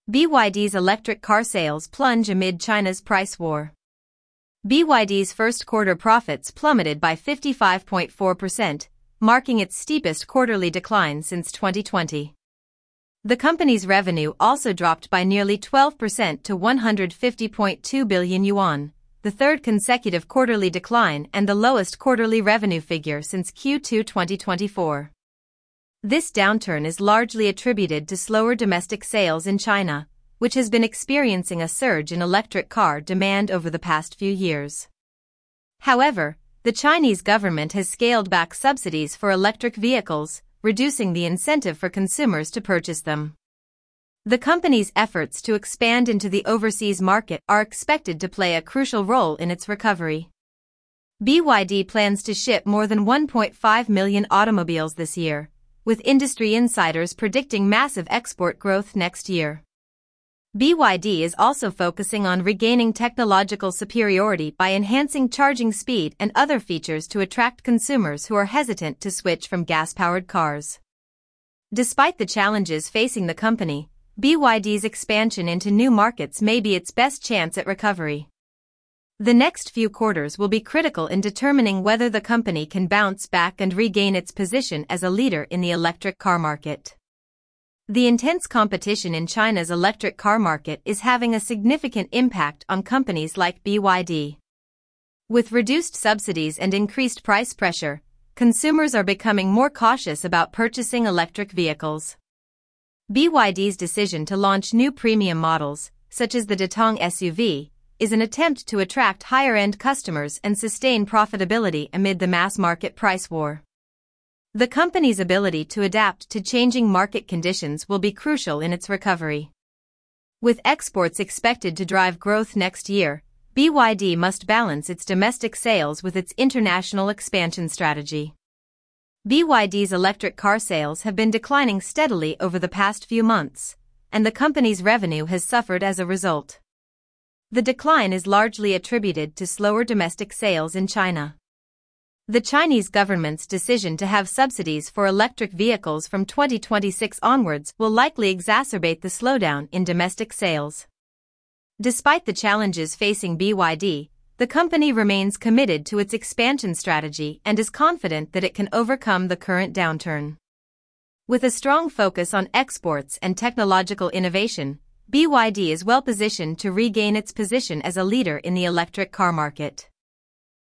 BYD's electric car sales plunge amid China's price war. BYD's first quarter profits plummeted by 55.4%, marking its steepest quarterly decline since 2020. The company's revenue also dropped by nearly 12% to 150.2 billion yuan, the third consecutive quarterly decline and the lowest quarterly revenue figure since Q2 2024. This downturn is largely attributed to slower domestic sales in China, which has been experiencing a surge in electric car demand over the past few years. However, the Chinese government has scaled back subsidies for electric vehicles, reducing the incentive for consumers to purchase them. The company's efforts to expand into the overseas market are expected to play a crucial role in its recovery. BYD plans to ship more than 1.5 million automobiles this year, with industry insiders predicting massive export growth next year. BYD is also focusing on regaining technological superiority by enhancing charging speed and other features to attract consumers who are hesitant to switch from gas-powered cars. Despite the challenges facing the company, BYD's expansion into new markets may be its best chance at recovery. The next few quarters will be critical in determining whether the company can bounce back and regain its position as a leader in the electric car market. The intense competition in China's electric car market is having a significant impact on companies like BYD. With reduced subsidies and increased price pressure, consumers are becoming more cautious about purchasing electric vehicles. BYD's decision to launch new premium models, such as the Datong SUV, is an attempt to attract higher-end customers and sustain profitability amid the mass-market price war. The company's ability to adapt to changing market conditions will be crucial in its recovery. With exports expected to drive growth next year, BYD must balance its domestic sales with its international expansion strategy. BYD's electric car sales have been declining steadily over the past few months, and the company's revenue has suffered as a result. The decline is largely attributed to slower domestic sales in China. The Chinese government's decision to have subsidies for electric vehicles from 2026 onwards will likely exacerbate the slowdown in domestic sales. Despite the challenges facing BYD, the company remains committed to its expansion strategy and is confident that it can overcome the current downturn. With a strong focus on exports and technological innovation, BYD is well positioned to regain its position as a leader in the electric car market.